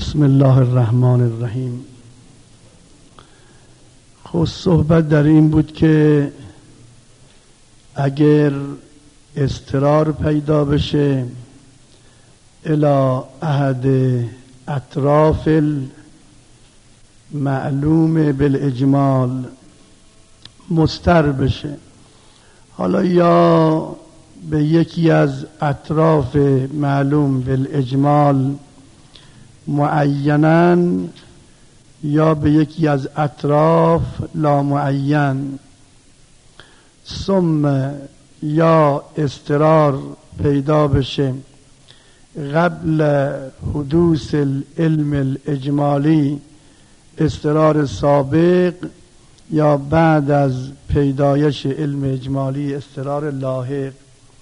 بسم الله الرحمن الرحیم. خب صحبت در این بود که اگر اضطرار پیدا بشه الی احد اطراف المعلوم بالاجمال، مضطر بشه، حالا یا به یکی از اطراف معلوم بالاجمال معیناً یا به یکی از اطراف لا معین، ثم یا اضطرار پیدا بشه قبل حدوث العلم الاجمالی، اضطرار سابق، یا بعد از پیدایش علم اجمالی اضطرار لاحق.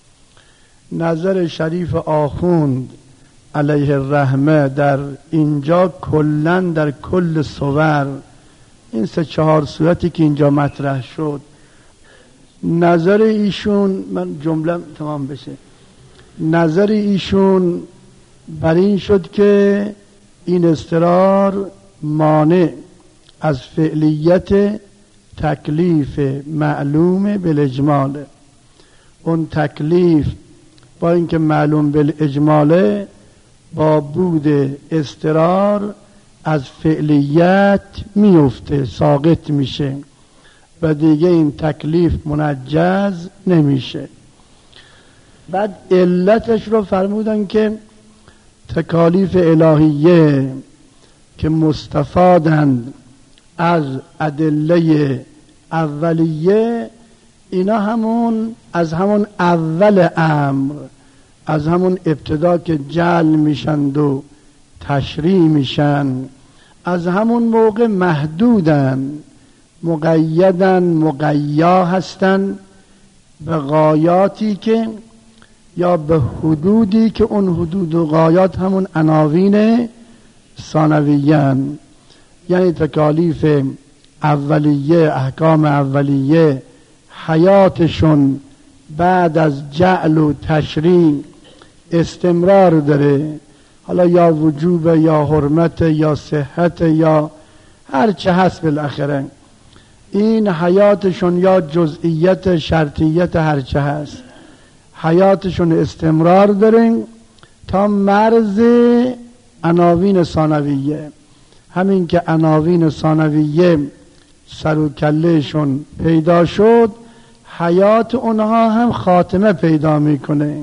نظر شریف آخوند علیه الرحمه در اینجا کلن در کل صور، این 3-4 صورتی که اینجا مطرح شد، نظر ایشون، من جمله تمام بشه، نظر ایشون بر این شد که این اضطرار مانع از فعلیت تکلیف معلوم بالاجماله. اون تکلیف با اینکه معلوم بالاجماله، با بود اضطرار از فعلیت میفته، ساقط میشه و دیگه این تکلیف منجز نمیشه. بعد علتش رو فرمودن که تکالیف الهیه که مستفادند از ادله اولیه، اینا از همون اول امر، از همون ابتدا که جعل میشند و تشریع میشن، از همون موقع محدودن، مقیدن، مقیا هستن به غایاتی که، یا به حدودی که اون حدود و غایات همون عناوین ثانویه‌اند. یعنی تکالیف اولیه، احکام اولیه، حیاتشون بعد از جعل و تشریع استمرار داره، حالا یا وجوب یا حرمت یا صحت یا هر چه هست، بالاخره این حیاتشون یا جزئیت شرطیت هر چه هست، حیاتشون استمرار داره تا مرز عناوین ثانویه. همین که عناوین ثانویه سر و کلهشون پیدا شد، حیات اونها هم خاتمه پیدا میکنه.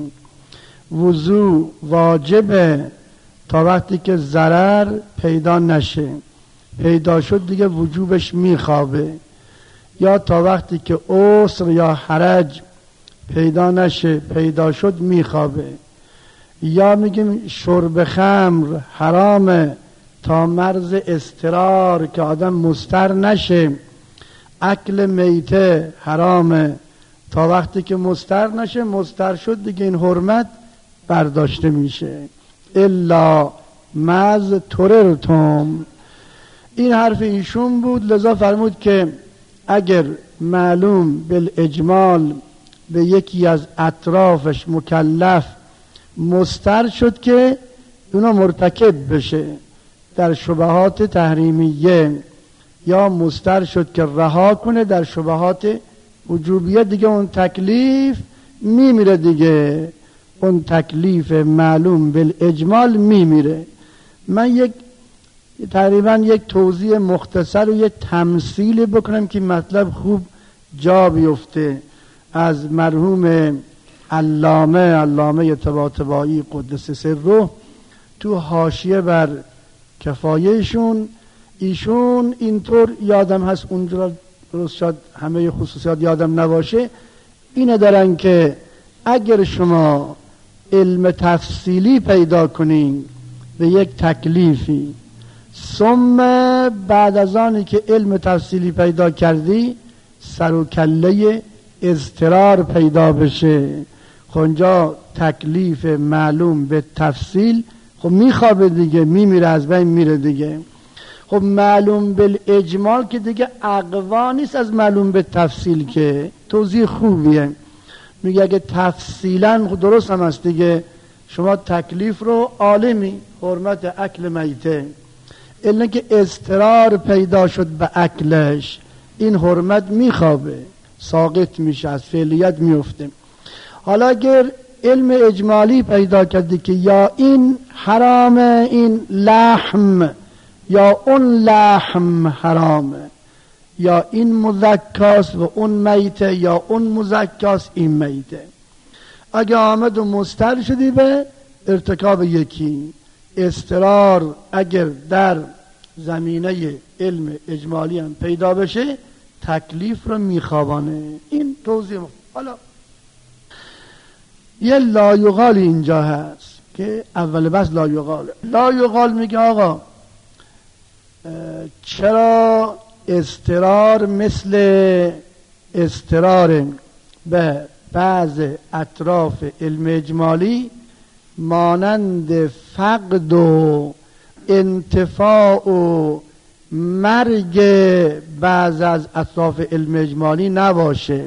وضوع واجبه تا وقتی که ضرر پیدا نشه، پیدا شد دیگه وجوبش میخوابه، یا تا وقتی که عسر یا حرج پیدا نشه، پیدا شد میخوابه. یا میگیم شرب خمر حرامه تا مرز اضطرار که آدم مضطر نشه. اکل میته حرامه تا وقتی که مضطر نشه، مضطر شد دیگه این حرمت برداشته میشه. الا مز تررتم، این حرف ایشون بود. لذا فرمود که اگر معلوم بالاجمال به یکی از اطرافش مکلف مضطر شد که اونا مرتکب بشه در شبهات تحریمیه، یا مضطر شد که رها کنه در شبهات وجوبیه، دیگه اون تکلیف میمیره، دیگه اون تکلیف معلوم بالاجمال میمیره. من تقریبا یک توضیح مختصر و یک تمثیل بکنم که مطلب خوب جا بیفته. از مرحوم علامه طباطبایی قدس سره تو حاشیه بر کفایهشون، ایشون اینطور یادم هست، اونجا درست شد همه خصوصیات یادم نباشه، اینه دارن که اگر شما علم تفصیلی پیدا کنین به یک تکلیفی، ثم بعد از آنی که علم تفصیلی پیدا کردی سر و کله اضطرار پیدا بشه، خونجا تکلیف معلوم به تفصیل خب میخوابه دیگه، میمیره، از بین میره دیگه. خب معلوم بالاجمال که دیگه اقوا نیست از معلوم به تفصیل، که توضیح خوبیه. میگه اگه تفصیلا درست هم هست دیگه، شما تکلیف رو عالمی حرمت اکل میته، الا که اضطرار پیدا شد به اکلش، این حرمت میخوابه، ساقط میشه، از فعلیت میفته. حالا اگر علم اجمالی پیدا کردی که یا این حرامه این لحم، یا اون لحم حرامه، یا این مزکاست و اون میته، یا اون مزکاست این میته، اگه آمد و مضطر شدی به ارتکاب یکی، اضطرار اگر در زمینه علم اجمالی هم پیدا بشه تکلیف رو میخوابانه. این توضیح. حالا یه لایقال اینجا هست که اول بس لایقال میگه آقا چرا اضطرار مثل اضطرار به بعض اطراف علم اجمالی مانند فقد و انتفاع و مرگ بعض از اطراف علم اجمالی نباشه؟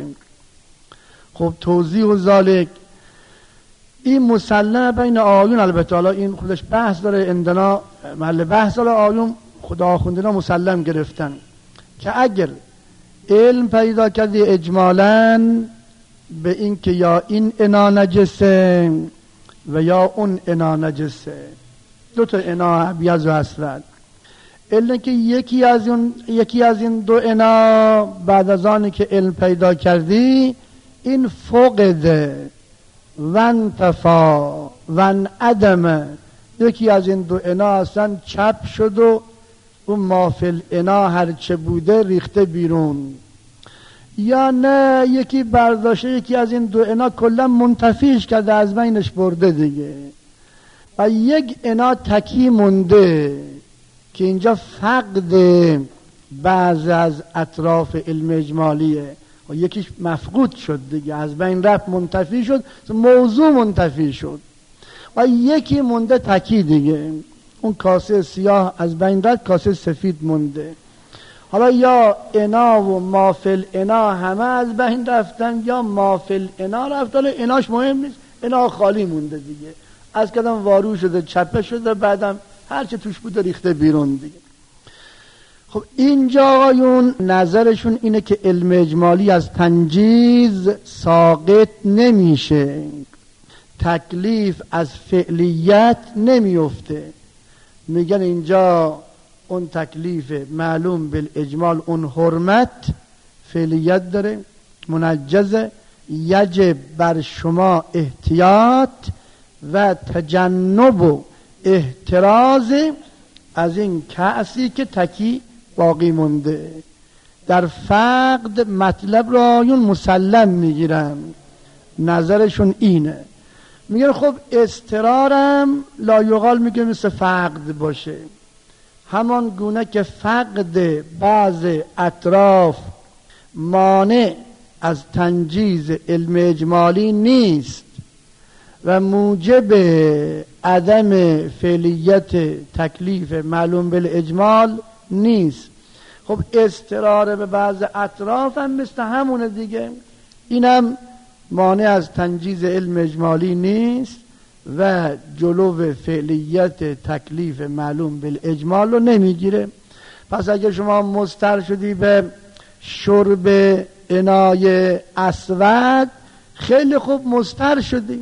خب توضیح و ذالک این مسلم بین آیون، البته حالا این خودش بحث داره، اندنا محل بحث داره، آیون خدا خوندنا مسلم گرفتن که اگر علم پیدا کردی اجمالاً به این که یا این انا نجسه و یا اون انا نجسه، دو تا انا ابیض و اسود، الا که یکی از این دو انا بعد از آنی که علم پیدا کردی این فقده و انتفا و انعدمه، یکی از این دو انا اصلا چپ شد و اون مافل انا هرچه بوده ریخته بیرون، یا نه یکی برداشته یکی از این دو انا کلا منتفیش کرده، از بینش برده دیگه، و یک انا تکی مونده که اینجا فقد بعض از اطراف علم اجمالیه و یکیش مفقود شد دیگه، از بین رفت، منتفی شد، موضوع منتفی شد، و یکی مونده تکی دیگه، اون کاسه سیاه از بین رفت، کاسه سفید مونده. حالا یا انا و مافل انا همه از بین رفتن، یا مافل انا رفتن، اناش مهم نیست، انا خالی مونده دیگه، از کدام وارو شده، چپه شده، بعدم هرچه توش بوده ریخته بیرون دیگه. خب اینجا آقایون نظرشون اینه که علم اجمالی از تنجیز ساقط نمیشه، تکلیف از فعلیت نمیفته، میگن اینجا اون تکلیف معلوم بالاجمال، اون حرمت فعلیت داره، منجزه، یجب بر شما احتیاط و تجنب و احتراز از این کأسی که تکی باقی مونده. در فقد مطلب را آیون مسلم میگیرن، نظرشون اینه، میگن خب اضطرارم لایقال میگه مثل فقد باشه، همان گونه که فقد بعض اطراف مانع از تنجیز علم اجمالی نیست و موجب عدم فعلیت تکلیف معلوم بالاجمال نیست. خب اضطرار به بعض اطراف هم مثل همونه دیگه، اینم مانع از تنجیز علم اجمالی نیست و جلو فعلیت تکلیف معلوم بالاجمال رو نمیگیره. پس اگه شما مضطر شدی به شرب انای اسود، خیلی خوب مضطر شدی،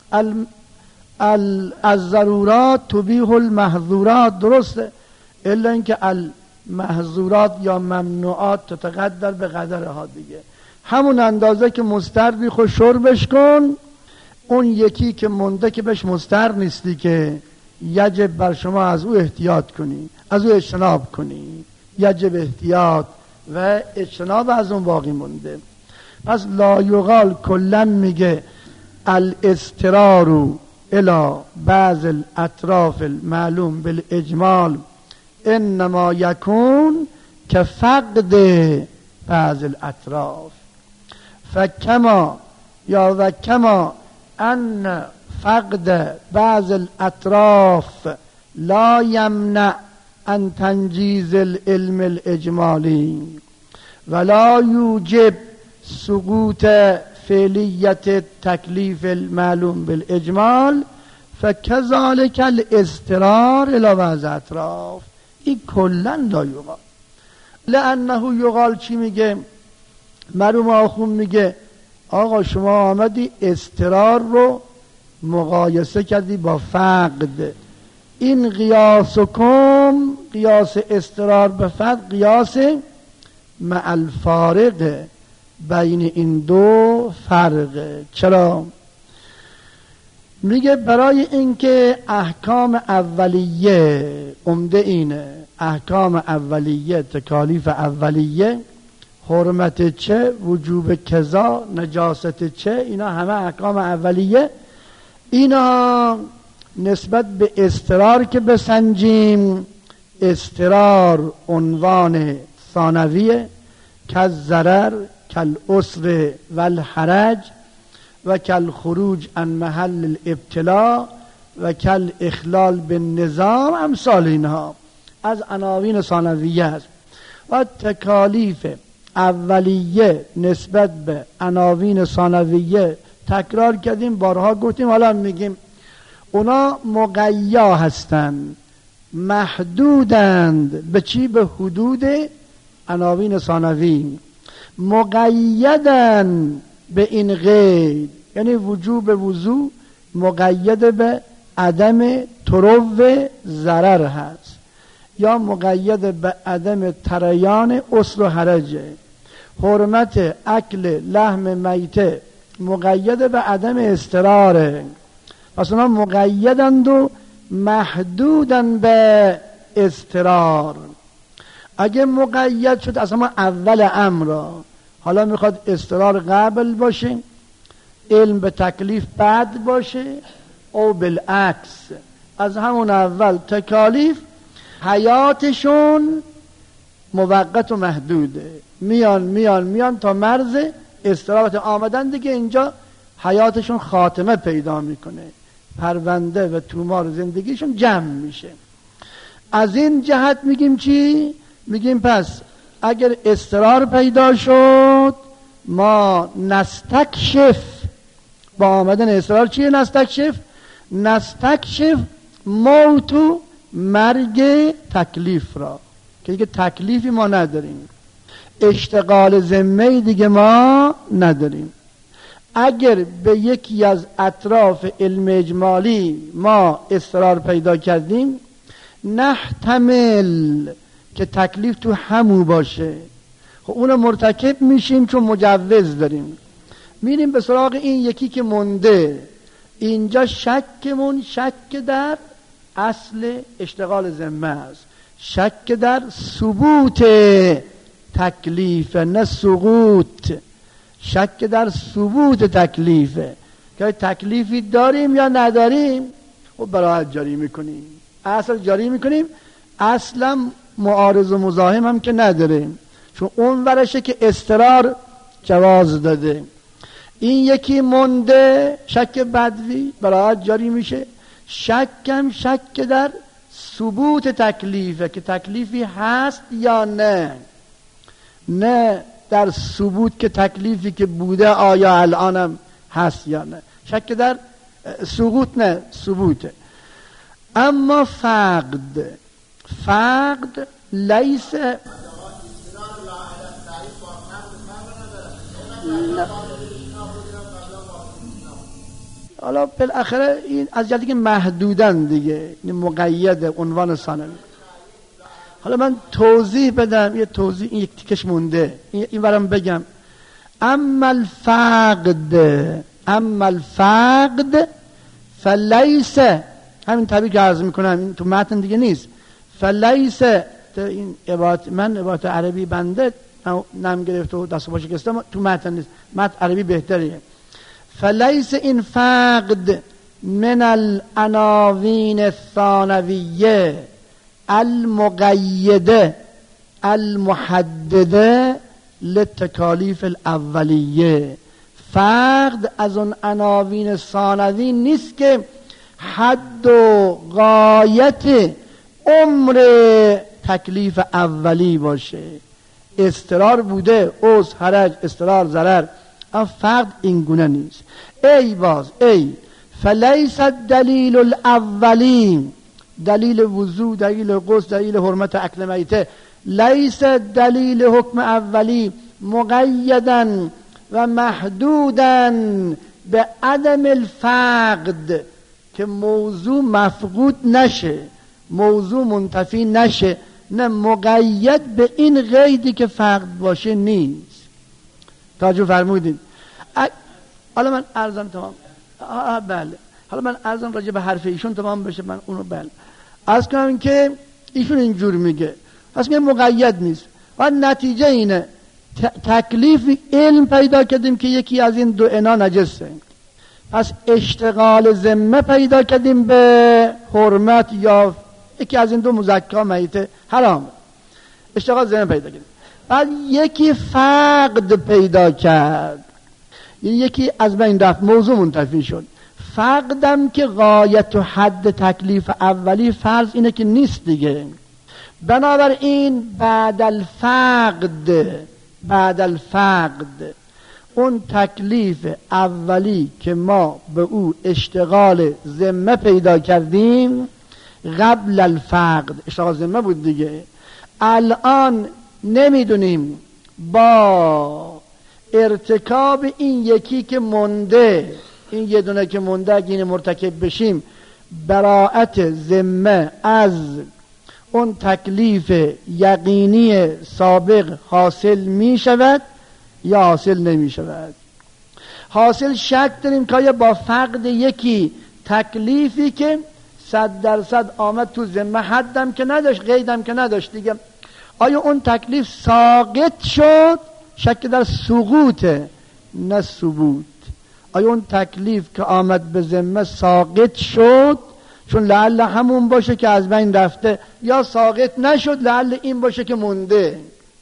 الضرورات تبیح المحظورات، درسته، الا اینکه المحظورات یا ممنوعات تتقدر به قدرها دیگه، همون اندازه که مضطر خود شربش کن، اون یکی که مونده که بهش مضطر نیستی که یجب بر شما از او احتیاط کنی، از او اجتناب کنی، یجب احتیاط و اجتناب از اون باقی مونده. پس لا یقال کلن میگه الاضطرار الى بعض الاطراف المعلوم بالاجمال انما یکون که فقد بعض الاطراف، فکما یا و کما ان فقد بعض الاطراف لا یمنع ان تنجیز العلم الاجمالی ولا یوجب سقوط فعلیت تکلیف المعلوم بالاجمال، فکذالک الاضطرار الی بعض اطراف. این کلن لا یقال، لانه یقال چی میگه؟ مرحوم آخوند میگه آقا شما آمدی اضطرار رو مقایسه کردی با فقد. این قیاسکم، قیاس اضطرار به فقد، قیاس مع الفارق، بین این دو فرقه. چرا؟ میگه برای اینکه احکام اولیه عمده اینه، احکام اولیه، تکالیف اولیه، حرمت چه، وجوب کذا، نجاست چه، اینا همه احکام اولیه. اینا نسبت به اضطرار که بسنجیم، اضطرار عنوان ثانویه، کالضرر، کالعسر والحرج و کالخروج عن محل الابتلاء و کالاخلال بالنظام، امثال اینها از عناوین ثانویه است. و تکالیف اولیه نسبت به عناوین ثانویه تکرار کردیم، بارها گفتیم، حالا میگیم اونا مقیا هستند، محدودند به چی؟ به حدود عناوین ثانوی، مقیدن به این قید، یعنی وجوب وضو مقید به عدم ترو ضرر هست، یا مقید به عدم تریان عسر و حرجه. حرمت اکل لحم میته مقید به عدم اضطراره. پس اونا مقیدند و محدودن به اضطرار. اگه مقید شد اصلا اول امر، حالا میخواد اضطرار قبل باشه، علم به تکلیف بعد باشه، او بالعکس از همون اول تکالیف حیاتشون موقت و محدوده، میان تا مرز استراحت آمدن دیگه، اینجا حیاتشون خاتمه پیدا میکنه، پرونده و تومار زندگیشون جمع میشه. از این جهت میگیم چی؟ میگیم پس اگر اضطرار پیدا شد ما نستکشف، با آمدن اضطرار چیه نستکشف؟ نستکشف موت و مرگ تکلیف را، که دیگه تکلیفی ما نداریم، اشتغال ذمه دیگه ما نداریم. اگر به یکی از اطراف علم اجمالی ما اضطرار پیدا کردیم، نحتمل که تکلیف تو همو باشه، خب اونو مرتکب میشیم چون مجوز داریم، میریم به سراغ این یکی که مونده. اینجا شکمون شک در اصل اشتغال ذمه است، شک در ثبوت تکلیف، نه سقوط، شک در ثبوت تکلیفه، که تکلیفی داریم یا نداریم. و براحت جاری میکنیم، اصل جاری میکنیم، اصلا معارض و مزاحم هم که نداریم، چون اون ورشه که اضطرار جواز داده. این یکی مونده، شک بدوی، براحت جاری میشه. شکم شک در ثبوت تکلیفه، که تکلیفی هست یا نه در ثبوت که تکلیفی که بوده آیا الانم هست یا نه. شک در سقوط نه، ثبوته. اما فقد لیس حالا بالاخره این از جهتی که محدودن دیگه، این مقید عنوان ثانوی. حالا من توضیح بدم، یه توضیح، این یک تیکش مونده، این ورم بگم. اما الفقد فلیس، همین تعبیر که عرض میکنم این تو متن دیگه نیست، فلیس، این عبارت من عبارت عربی بنده نم گرفته و دست باشه کستم، تو متن نیست، متن عربی بهتریه. فلیس این فقد من العناوین الثانویه المقیده المحدده للتکالیف الاولیه. فقد از اون عناوین ثانوی نیست که حد و غایت عمر تکلیف اولی باشه. اضطرار بوده، عسر، حرج، اضطرار، ضرر، اما فقد این گونه نیست. ای فلیس الدلیل الاولی، دلیل وضو، دلیل غسل، دلیل حرمت اکل میته، لیس دلیل حکم اولی مقیدا و محدودا به عدم الفقد، که موضوع مفقود نشه، موضوع منتفی نشه، نه مقید به این قیدی که فقد باشه نیست. توجه فرمودین؟ حالا من عرضم تمام. بله، حالا من عرضم راجع به حرف ایشون تمام بشه، من اونو بله عرض کنم که ایشون اینجور میگه، پس میگه مقید نیست و نتیجه اینه تکلیف علم پیدا کردیم که یکی از این دو انا نجسه، پس اشتغال ذمه پیدا کردیم به حرمت یا یکی از این دو مزکا میته حرام، اشتغال ذمه پیدا کردیم. بعد یکی فقد پیدا کرد، یکی از بین رفت، موضوع منتفی شد. فقدم که غایت و حد تکلیف اولی فرض اینه که نیست دیگه، بنابراین بعد الفقد اون تکلیف اولی که ما به او اشتغال ذمه پیدا کردیم قبل الفقد اشتغال ذمه بود دیگه، الان نمیدونیم با ارتکاب این یکی که مونده، این یه دونه که مونده اگه این مرتکب بشیم براءت ذمه از اون تکلیف یقینی سابق حاصل می شود یا حاصل نمی شود. حاصل شک داریم که با فقد یکی تکلیفی که 100% آمد تو ذمه، حدم که نداشت، قیدم که نداشت دیگه، آیا اون تکلیف ساقط شد؟ شک در سقوطه نه ثبوت. آیا اون تکلیف که آمد به ذمه ساقط شد چون لعل همون باشه که از بین رفته، یا ساقط نشد لعل این باشه که مونده؟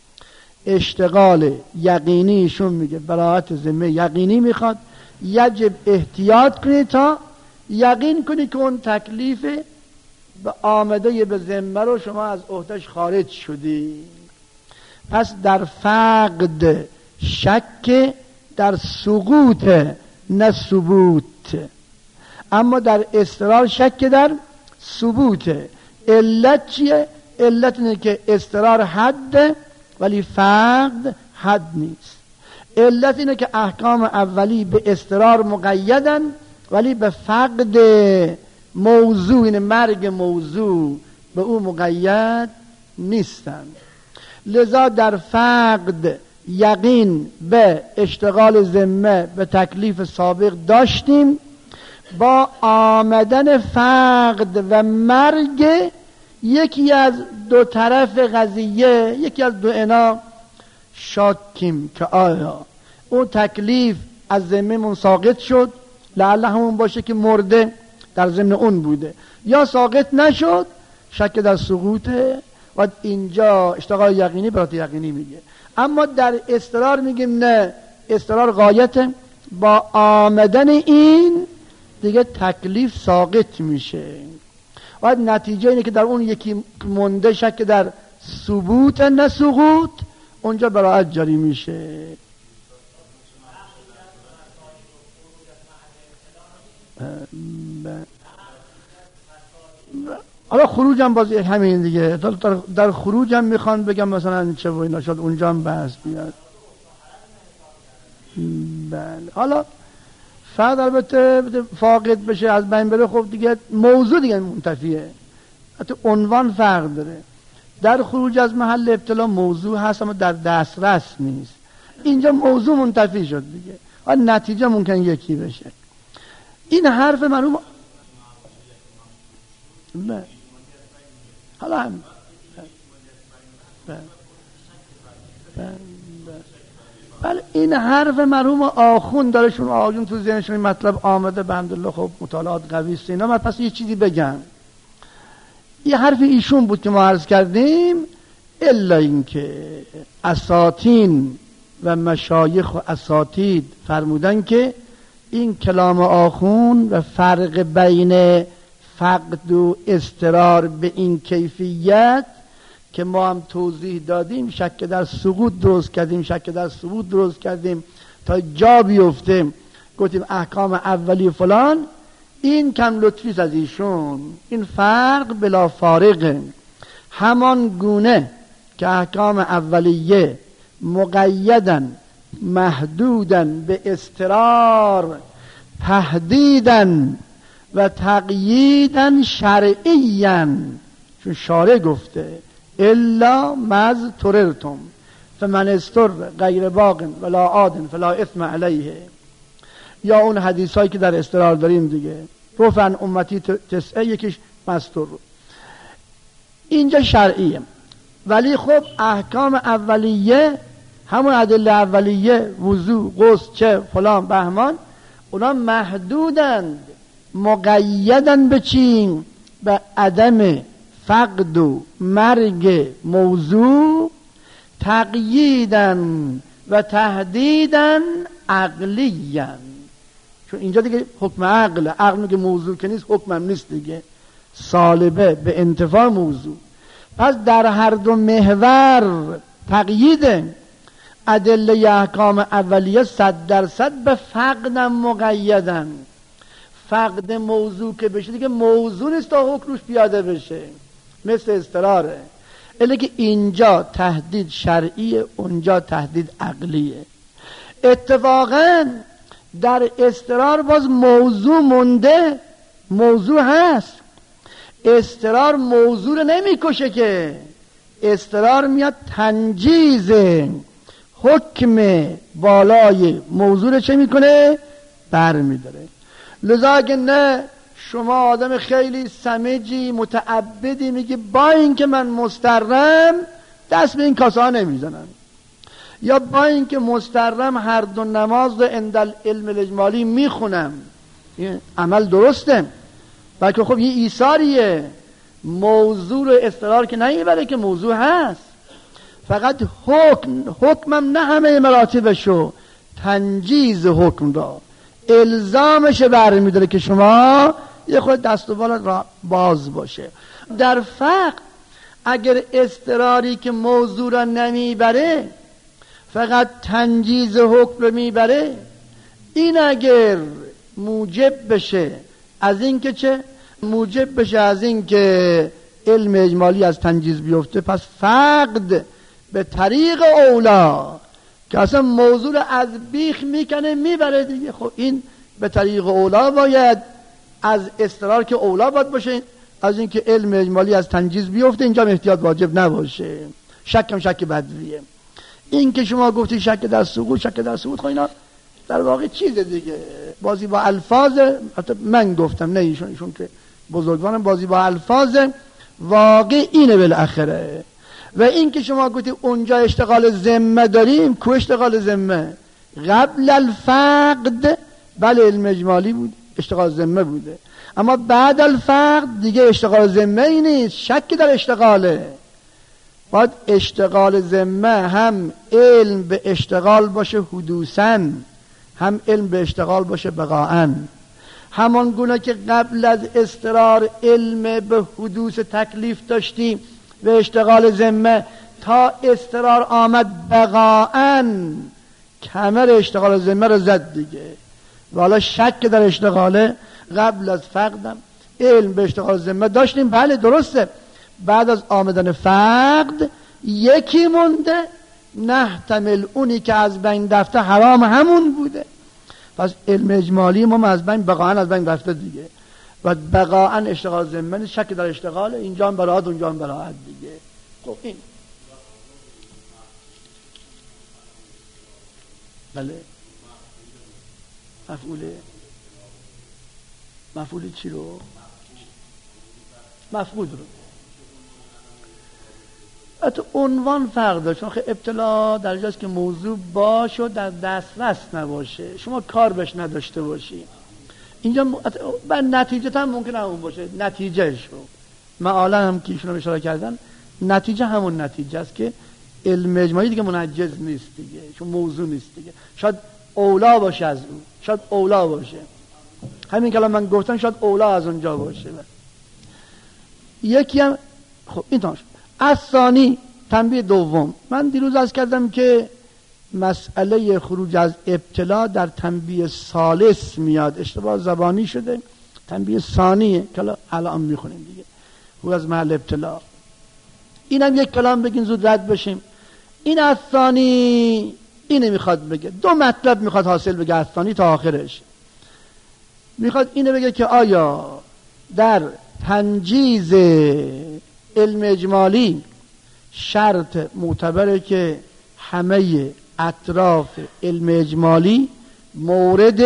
اشتغال یقینیشون میگه براءت ذمه یقینی میخواد، یجب احتیاط کنی تا یقین کنی که اون تکلیف به آمده به ذمه رو شما از عهدهش خارج شدی. پس در فقد شک در سقوط نه ثبوت، اما در اضطرار شک در ثبوت. علت چیه؟ علت اینه که اضطرار حد ولی فقد حد نیست. علت اینه که احکام اولی به اضطرار مقیدن ولی به فقد موضوع، این مرگ موضوع، به او مقید نیستن. لذا در فقد یقین به اشتغال ذمه به تکلیف سابق داشتیم، با آمدن فقد و مرگ یکی از دو طرف قضیه، یکی از دو انا شاکیم که آیا اون تکلیف از ذمه من ساقط شد، لعله همون باشه که مرده در ضمن اون بوده، یا ساقط نشد، شک در سقوطه و اینجا اشتغال یقینی برات یقینی میگه. اما در اضطرار میگیم نه، اضطرار غایته، با آمدن این دیگه تکلیف ساقط میشه و نتیجه اینه که در اون یکی مونده شک در ثبوت نه سقوط، اونجا براءت جاری میشه. حالا خروج هم باز همین دیگه، در خروج هم میخوان بگم مثلا چه و اینا، شاید اونجا هم بحث بیاد. بله، حالا فرد البته فاقد بشه از بین بره، خب دیگه موضوع دیگه منتفیه، حتی عنوان فرق داره. در خروج از محل ابتلا موضوع هست اما در دسترس نیست، اینجا موضوع منتفی شد دیگه و نتیجه ممکن یکی بشه. این حرف مرحوم حالا هم بله این حرف مرحوم آخوند دارشون آجون تو ذهنشون این مطلب آمده به حمدالله، خب مطالعات قوی است اینا. من پس یه چیزی بگم، یه حرف ایشون بود که ما عرض کردیم، الا اینکه اساطین و مشایخ و اساتید فرمودن که این کلام آخوند و فرق بین فقد و اضطرار به این کیفیت که ما هم توضیح دادیم، شک در سقوط درست کردیم، شک در ثبوت درست کردیم تا جا بیفته، گفتیم احکام اولی فلان، این کم لطفی از ایشون. این فرق بلا فارقه. همان گونه که احکام اولیه مقیدن محدودن به اضطرار تهدیدن و تقییدن شرعیان، چون شارع گفته الا مز تررتم فمن استر غیر باغ ولا عاد فلا اثم علیه، یا اون حدیث هایی که در اضطرار داریم دیگه، رفعن امتی تسعه یکیش مستر. اینجا شرعیه. ولی خب احکام اولیه همون ادله اولیه وضو غسل چه فلان بهمان، اونا محدودند مقیدن به چی؟ به عدم فقد و مرگ موضوع، تقییدن و تهدیدن عقلیان. چون اینجا دیگه حکم عقل میگه موضوع که نیست، حکمم نیست دیگه، سالبه به انتفاع موضوع. پس در هر دو محور تقییده. ادله احکام اولیه 100% به فقدم مقیدن. فقد موضوع که بشه دیگه موضوع نیست تا حکم روش پیاده بشه، مثل اضطراره. الی که اینجا تهدید شرعیه، اونجا تهدید عقلیه. اتفاقا در اضطرار باز موضوع مونده، موضوع هست. اضطرار موضوع رو نمیکشه که، اضطرار میاد تنجیز حکم بالای موضوع رو چه میکنه؟ بر میداره. لذا اگه نه شما آدم خیلی سمجی متعبدی میگی با اینکه من مسترم دست به این کاسه ها نمیزنم، یا با اینکه مسترم هر دو نماز رو اندل علم الاجمالی میخونم، این عمل درسته، بلکه خب یه ایثاریه. موضوع رو اضطرار که نمیبره که موضوع هست، فقط حکمم نه همه مراتبشو، تنجیز حکم را الزامش برمیداره که شما یه خود دست و بالت را باز باشه. در فقه اگر اضطراری که موضوع را نمیبره فقط تنجیز حکم رو میبره، این اگر موجب بشه از این که چه؟ موجب بشه از این که علم اجمالی از تنجیز بیفته، پس فقد به طریق اولا که اصلا موضوع رو از بیخ میکنه میبره دیگه. خب این به طریق اولا باید از اضطرار که اولا باید باشه از این که علم اجمالی از تنجیز بیفته، اینجا احتیاط واجب نباشه. شکم شک بدویه. این که شما گفتی شک در سقوط، شک در سقوط، خب اینا در واقع چیزه دیگه، بازی با الفاظ. حتی من گفتم نه ایشون که بزرگوارم، بازی با الفاظ. واقع اینه بالاخره. و این که شما گفتی اونجا اشتغال ذمه داریم، کو اشتغال ذمه؟ قبل الفقد بله علم اجمالی بود، اشتغال ذمه بوده، اما بعد الفقد دیگه اشتغال ذمه ای نیست، شک در اشتغاله. باید اشتغال ذمه هم علم به اشتغال باشه حدوثاً، هم علم به اشتغال باشه بقاءً. همان گونه که قبل از اضطرار علم به حدوث تکلیف داشتیم و اشتغال ذمه، تا اضطرار آمد بقاءً کمر اشتغال ذمه رو زد دیگه. و حالا شک در اشتغاله. قبل از فقدم علم به اشتغال ذمه داشتیم، بله درسته، بعد از آمدن فقد یکی مونده، نحتمل اونی که از بین رفته حرام همون بوده، پس علم اجمالی ما از بین بقاءً از بین رفته دیگه. و بقاءً اشتغال ذمه، شک در اشتغال، اینجا هم براحت اونجا هم براحت دیگه. خب این بله مفعول چی رو؟ مفقود رو. حتی عنوان فرق داره، چون ابتلا در جاست که موضوع باشه و در دسترس نباشه، شما کار بهش نداشته باشی. اینجا بر نتیجه هم ممکنه همون باشه، نتیجهش رو معالا هم که ایشون رو اشاره کردن، نتیجه همون نتیجه است که علم اجمالی دیگه منجز نیست دیگه، چون موضوع نیست دیگه. شاید اولا باشه از اون، شاید اولا باشه، همین کلام من گفتم شاید اولا از اونجا باشه. یکی هم خب این تمام شد. از ثانی تنبیه دوم، من دیروز عرض کردم که مسئله خروج از ابتلا در تنبیه ثالث میاد، اشتباه زبانی شده. تنبیه ثانیه که الان میخونیم دیگه، او از محل ابتلا. اینم یک کلام بگین زود رد بشیم. این از ثانی اینه میخواد بگه، دو مطلب میخواد حاصل بگه از ثانی تا آخرش. میخواد اینه بگه که آیا در تنجیز علم اجمالی شرط معتبره که همه اطراف علم اجمالی مورد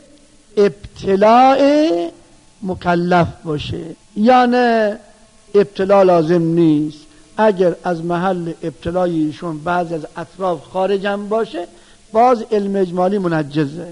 ابتلاء مکلف باشه یا نه ابتلا لازم نیست؟ اگر از محل ابتلایشون بعضی از اطراف خارجم باشه باز علم اجمالی منجزه.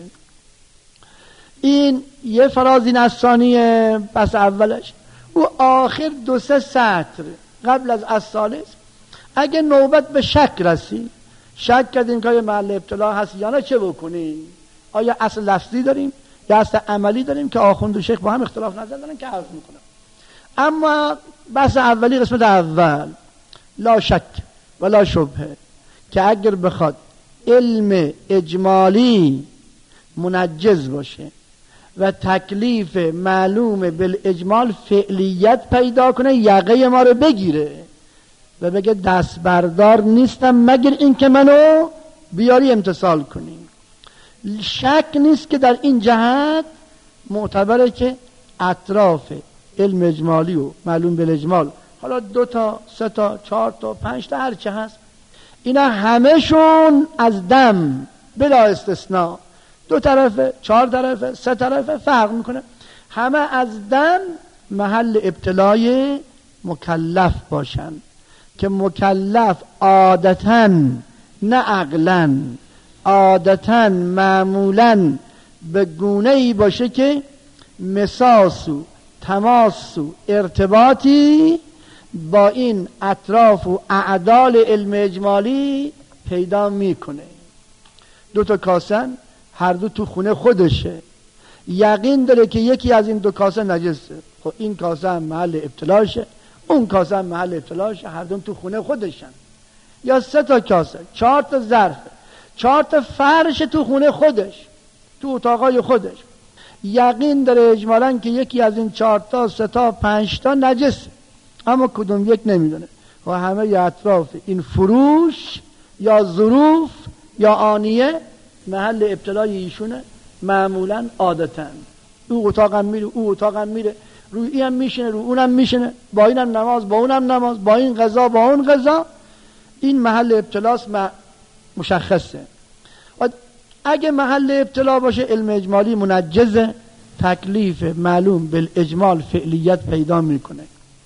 این یه فرازین از ثانیه. پس اولش او آخر 2-3 سطر قبل از الثالث اگه نوبت به شک رسید، شک کردیم که محل ابتلا هست یا نه، چه بکنیم؟ آیا اصل لفظی داریم یا اصل عملی داریم که آخوند و شیخ با هم اختلاف نظر دارن که عرض میکنم. اما بحث اولی قسمت اول لا شک ولا شبهه که اگر بخواد علم اجمالی منجز باشه و تکلیف معلوم بالاجمال فعلیت پیدا کنه، یقه ما رو بگیره و بگه دست بردار نیستم مگر این که منو بیاری امتصال کنیم. شک نیست که در این جهت معتبره که اطراف علم اجمالی و معلوم بالاجمال، حالا 2 تا 3 تا 4 تا 5 تا هر چه هست، اینا همشون از دم بلا استثناء، 2 طرفه 4 طرفه 3 طرفه فرق میکنه، همه از دم محل ابتلای مکلف باشن که مکلف عادتاً نه عقلاً، عادتاً معمولاً به گونه‌ای باشه که مساس و تماس و ارتباطی با این اطراف و اعدال علم اجمالی پیدا میکنه. 2 تا کاسه هر دو تو خونه خودشه، یقین داره که یکی از این 2 کاسه نجسه، خب این کاسه هم محل ابتلاشه، اون کاسه هم محل ابتلاشه، هر دو تو خونه خودشن. یا 3 تا کاسه، 4 تا ظرف، 4 تا فرش تو خونه خودش، تو اتاقای خودش، یقین داره اجمالاً که یکی از این 4 تا 3 تا 5 تا نجسه، اما کدوم یک نمیدونه. و همه اطراف این فروش یا ظروف یا آنیه محل ابتلای ایشونه معمولاً عادتاً. او اتاقم میره، او اتاقم میره، روی اینم میشینه، روی اونم میشینه، با اینم نماز، با اونم نماز، با این غذا، با اون غذا. این محل ابتلاست مشخصه. و اگه محل ابتلا باشه علم اجمالی منجزه، تکلیف معلوم بالاجمال فعلیت پیدا میکنه.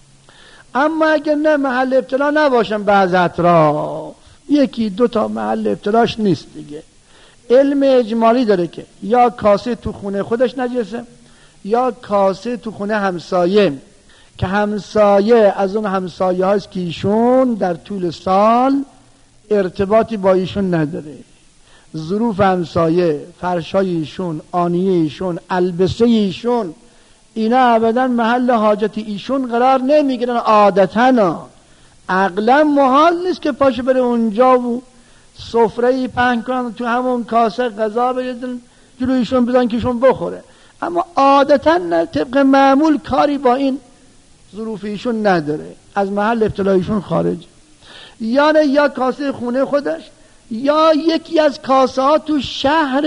اما اگر نه محل ابتلا نباشن، بعض اطراف 1-2 تا محل ابتلاش نیست دیگه، علم اجمالی داره که یا کاسه تو خونه خودش نجسه یا کاسه تو خونه همسایه، که همسایه از اون همسایه هاست که ایشون در طول سال ارتباطی با ایشون نداره، ظروف همسایه، فرشای ایشون، آنیه ایشون، البسه ایشون، اینا ابدا محل حاجت ایشون قرار نمیگیرن. عادتاً عقلا محال نیست که پاشه بره اونجا و سفره‌ای پهن کنن، تو همون کاسه غذا بریزن جلوی ایشون بدن که ایشون بخوره. اما عادتاً طبق معمول کاری با این ظروف ایشون نداره، از محل ابتلایشون خارج. یعنی یا کاسه خونه خودش یا یکی از کاسه ها تو شهر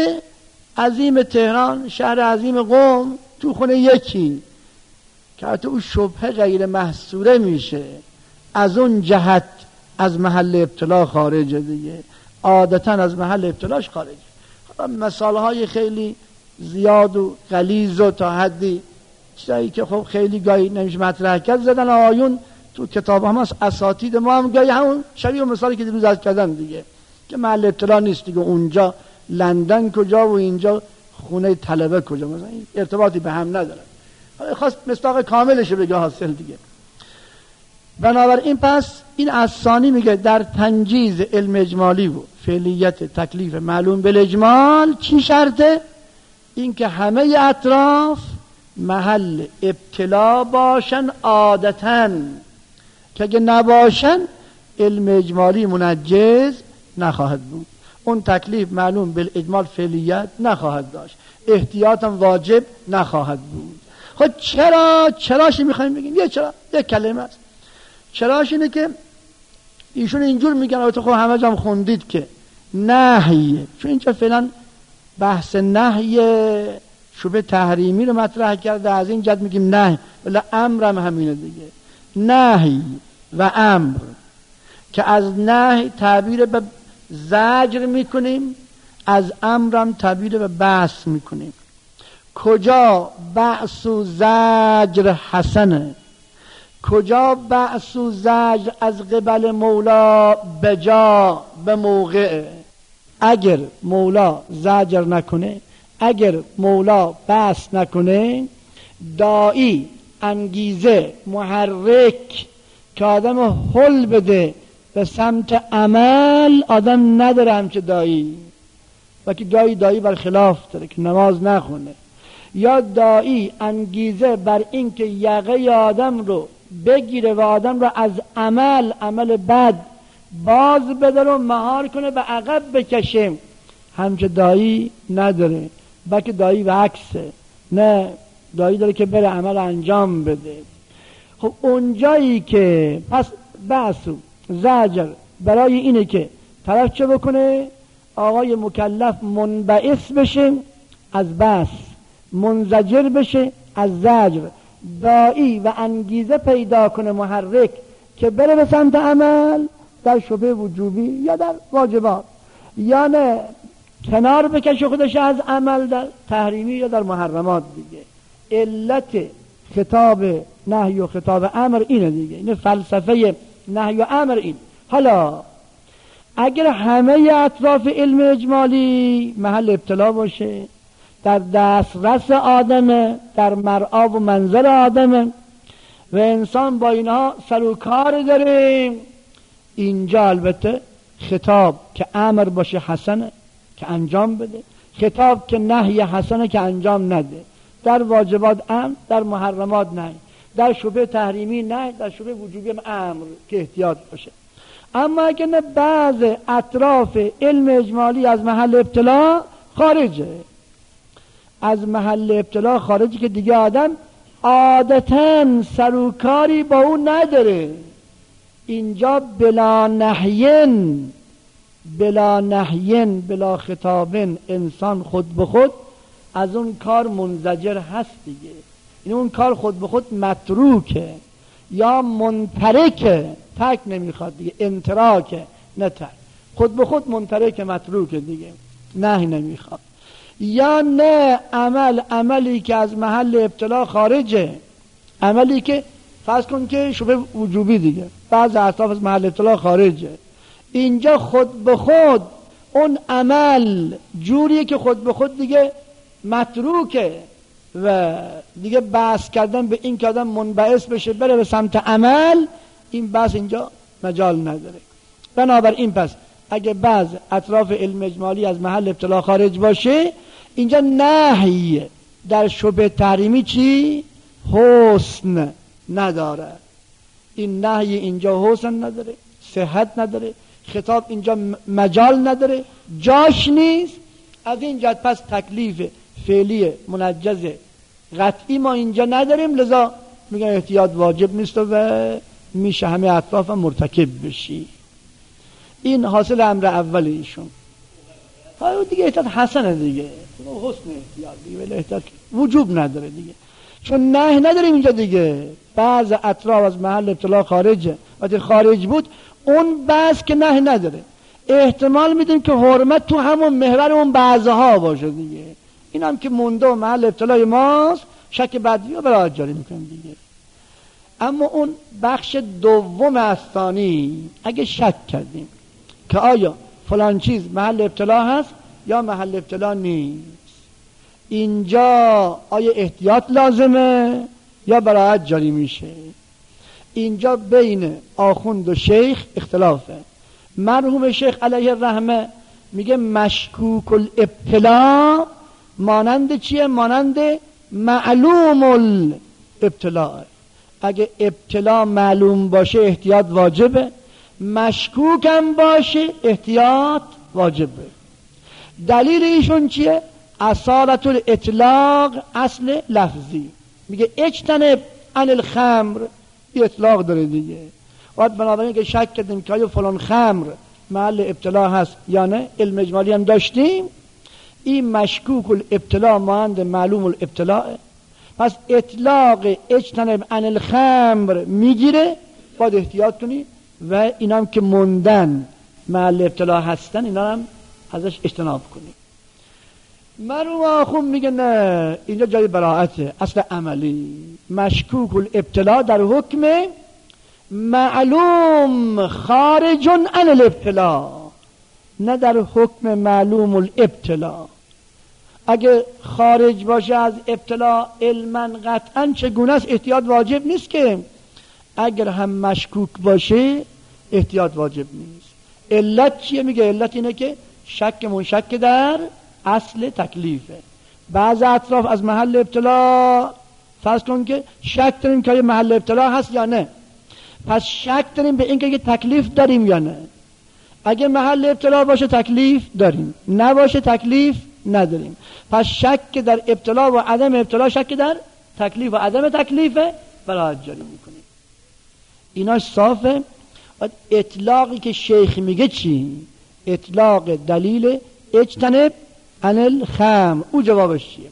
عظیم تهران، شهر عظیم قم، تو خونه یکی که حتی او شبهه غیر محصوره میشه، از اون جهت از محل ابتلا خارجه دیگه، عادتا از محل ابتلاش خارجه. مثال های خیلی زیاد و غلیظ و تا حدی چیزایی که خب خیلی گاهی نمیشه مطرح کرد زدن آیون تو کتاب هم هست، اساتید ما هم گاهی همون شبیه و مثالی که دیروز از کردن دیگه، که محل ابتلا نیست دیگه، اونجا لندن کجا و اینجا خونه طلبه کجا، مثلا این ارتباطی به هم نداره. خواست مصداق کاملش بگه حاصل دیگه. بنابراین پس این ثانی میگه در تنجیز علم اجمالی و فعلیت تکلیف معلوم بالاجمال چی شرطه؟ این که همه اطراف محل ابتلا باشن عادتاً، که اگه نباشن علم اجمالی منجز نخواهد بود، اون تکلیف معلوم بالاجمال فعلیت نخواهد داشت، احتیاطاً واجب نخواهد بود. خب چراش میخوایم بگیم؟ یه کلمه است. چراش اینه که ایشون اینجور میگن، البته خب همه جام خوندید که نهیه، چون اینجا فعلا بحث نهی شبه تحریمی رو مطرح کرده، از این جد میگیم نهی، ولی امر هم همینه دیگه. نهی و امر که از نهی تعبیر به زجر میکنیم، از امر هم تعبیر به بحث میکنیم. کجا بحث و زجر حسنه، کجا بحث و زجر از قبل مولا بجا به موقع. اگر مولا زجر نکنه، اگر مولا بحث نکنه، داعی انگیزه محرک که آدم حل بده به سمت عمل آدم نداره. همچه داعی وقتی داعی بر خلاف داره که نماز نخونه، یا داعی انگیزه بر این که یقه آدم رو بگیره و آدم رو از عمل بد باز بداره و مهار کنه به عقب بکشه، همچه داعی نداره. بلکه داعی و عکسه، نه داعی داره که بره عمل انجام بده. خب اونجایی که پس بحث و زجر برای اینه که طرف چه بکنه؟ آقای مکلف منبعث بشه از بحث، منزجر بشه از زجر، داعی و انگیزه پیدا کنه محرک که بره به سمت عمل در شبه وجوبی یا در واجبات، یا نه کنار بکشه خودش از عمل در تحریمی یا در محرمات دیگه. علت خطاب نهی و خطاب امر اینه دیگه، این فلسفه نهی و امر این. حالا اگر همه اطراف علم اجمالی محل ابتلا باشه، در دسترس آدمه، در مرعا و منظر آدمه و انسان با اینها سر و کار داره، اینجا البته خطاب که امر باشه حسنه که انجام بده، خطاب که نهی حسنه که انجام نده. در واجبات امر، در محرمات نهی، در شبه تحریمی نهی، در شبه وجوبی امر که احتیاط باشه. اما اگه نه بعض اطراف علم اجمالی از محل ابتلا خارجه، از محل ابتلا خارجی که دیگه آدم عادتاً سروکاری با اون نداره، اینجا بلا نهین بلا خطابن انسان خود به خود از اون کار منزجر هست دیگه. این اون کار خود به خود متروکه یا منترکه، تک نمیخواد دیگه، انتراکه نه تک، خود به خود منترکه متروکه دیگه، نهی نمیخواد. یا نه عملی که از محل ابتلا خارجه، عملی که فرض کن که شبه وجوبی دیگه، بعض اطراف از محل ابتلا خارجه، اینجا خود به خود اون عمل جوریه که خود به خود دیگه متروکه و دیگه بحث کردن به این که آدم منبعث بشه بره به سمت عمل، این بحث اینجا مجال نداره. بنابراین پس اگه بعض اطراف علم اجمالی از محل ابتلا خارج باشه، اینجا نهی در شبه تحریمی چی؟ حسن نداره. این نهی اینجا حسن نداره، صحت نداره، خطاب اینجا مجال نداره، جاش نیست. از این جهت پس تکلیف فعلی منجز قطعی ما اینجا نداریم، لذا میگن احتیاط واجب نیست و میشه همه اطراف هم مرتکب بشی. این حاصل امر اول ایشون. ها دیگه احتیاط حسنه دیگه، حسن احتیاط دیگه، ولی احتیاط وجوب نداره دیگه، چون نه نداریم اینجا دیگه. بعض اطراف از محل ابتلا خارجه، وقتی خارج بود اون بعض که نه نداره، احتمال میدیم که حرمت تو همون محور اون بعضها باشه دیگه. این هم که مونده و محل ابتلای ماست، شک بدی رو برای جاری میکنیم دیگه. اما اون بخش دوم از ثانی اگه شک کردیم که آیا فلان چیز محل ابتلا هست یا محل ابتلا نیست، اینجا آیا احتیاط لازمه یا براعت جاری میشه؟ اینجا بین آخوند و شیخ اختلافه. مرحوم شیخ علیه الرحمه میگه مشکوک الابتلا مانند چیه؟ مانند معلوم الابتلا. اگه ابتلا معلوم باشه احتیاط واجبه، مشکوکم باشه احتیاط واجبه. دلیل ایشون چیه؟ اصالت الاطلاق اصل لفظی، میگه اجتنب عن الخمر، اطلاق داره دیگه. باید بنابراین که شک کردیم که آیا فلان خمر محل ابتلا هست یا نه، علم اجمالی هم داشتیم، این مشکوک الابتلا مانند معلوم الابتلاء، پس اطلاق اجتنب عن الخمر میگیره، باید احتیاط کنی و اینا هم که موندن محل ابتلا هستن اینا هم ازش اجتناب کنی. مرحوم آخوند میگه نه، اینجا جای براعته، اصل عملی مشکوک الابتلا در حکم معلوم خارج عن الابتلا، نه در حکم معلوم الابتلا. اگه خارج باشه از ابتلا علما قطعا چگونه است؟ احتیاط واجب نیست که. اگر هم مشکوک باشه احتیاط واجب نیست. علت چیه؟ میگه علت اینه که شک منشک در اصل تکلیفه. بعض اطراف از محل ابتلا فرض کن که شک داریم که محل ابتلا هست یا نه، پس شک داریم به اینکه یه تکلیف داریم یا نه. اگه محل ابتلا باشه تکلیف داریم، نباشه تکلیف نداریم. پس شک در ابتلا و عدم ابتلا شک در تکلیف و عدم تکلیفه براحت جاری میکنیم. ایناش صافه. اطلاقی که شیخ میگه چی؟ اطلاق دلیل اجتنب عن الخمر، او جوابش چیه؟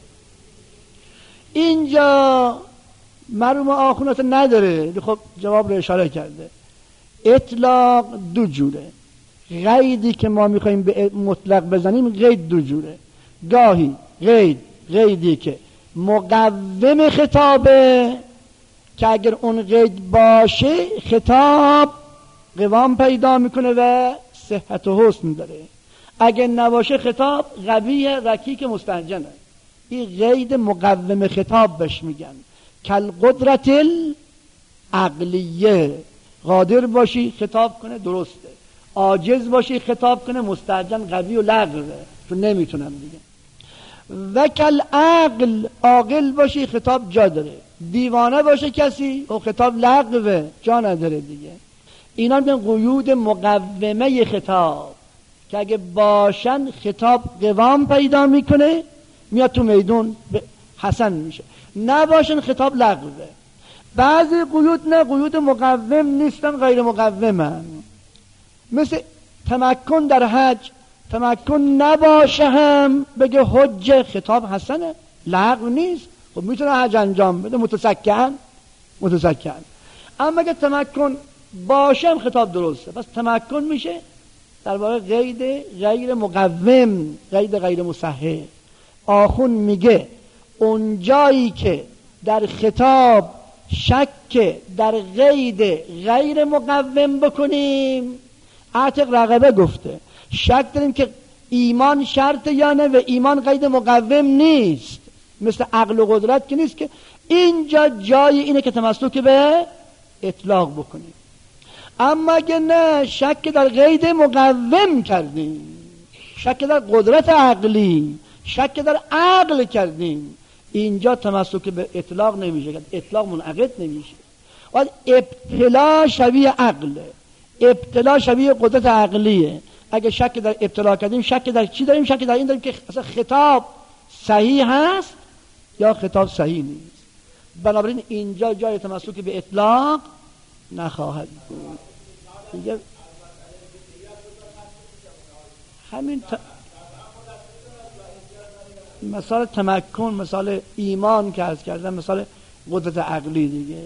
اینجا مرحوم آخوند نداره، خب جواب رو اشاره کرده. اطلاق دو جوره. قیدی که ما میخواییم به مطلق بزنیم قید دو جوره. گاهی قیدی که مقوم خطابه که اگر اون قید باشه خطاب قوام پیدا میکنه و صحت و حسن داره، اگر نباشه خطاب قویه رکیک مستنجنه. این قید مقوم خطاب بهش میگن. کل قدرت العقلیه، قادر باشی خطاب کنه درسته، عاجز باشی خطاب کنه مستعجن قوی و لغوه تو نمیتونم دیگه. و کل عقل، عاقل باشی خطاب جا داره، دیوانه باشه کسی و خطاب لغوه جا نداره دیگه. اینا میگن قیود مقومه خطاب که اگه باشن خطاب قوام پیدا میکنه میاد تو میدون حسن میشه، نباشن خطاب لغوه. بعضی قیود نه، قیود مقوم نیستن، غیر مقومن. مثل تمکن در حج، تمکن نباشه هم بگه حج خطاب حسنه، لغو نیست، خب میتونه حج انجام بده متسکن. اما اگه تمکن باشه هم خطاب درسته، پس تمکن میشه در واقع قید غیر مقوم، قید غیر مصحح. آخوند میگه اون جایی که در خطاب شک در قید غیر مقوم بکنیم، عتق رقبه گفته شک داریم که ایمان شرط یا نه و ایمان قید مقوم نیست، مثل عقل و قدرت که نیست، که اینجا جای اینه که تمسک به اطلاق بکنیم. اما اگه نه، شک در قید مقوم کردیم، شک در قدرت عقلی، شک در عقل کردیم، اینجا تمسک به اطلاق نمیشه، اطلاق منعقد نمیشه. و ابتلا شبیه عقله، ابتلا شبیه قدرت عقلیه. اگه شک در ابتلا کردیم، شک در چی داریم؟ شک در این داریم که اصلا خطاب صحیح هست یا خطاب صحیح نیست. بنابراین اینجا جای تمسک به اطلاق نخواهد بود دیگه. همین مثال تمکن، مثال ایمان که عرض کردم، مثال قدرت عقلی دیگه.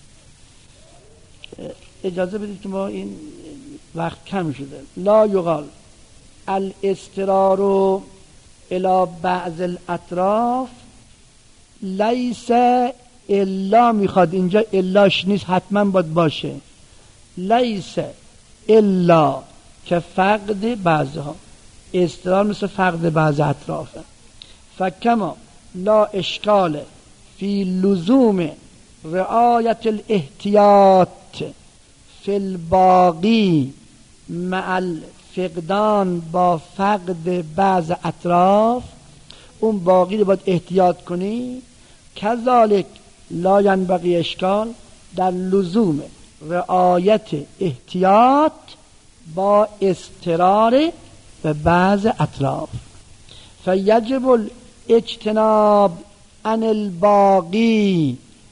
اجازه بدید که ما این وقت کم شده. لا یقال الاضطرار الى بعض الاطراف لیس الا، میخواد اینجا الاش نیست، حتما باید باشه. لیس الا که فقد بعضها، اضطرار مثل فقد بعض اطرافه. فکما لا اشکال فی لزوم رعایت الاحتیاط فی الباقی مع الفقدان، با فقد بعض اطراف اون باقی رو باید احتیاط کنی. کذالک لا ینبغی اشکال در لزوم رعایت احتیاط با اضطرار به بعض اطراف. فیجب الاجتناب عن الباقی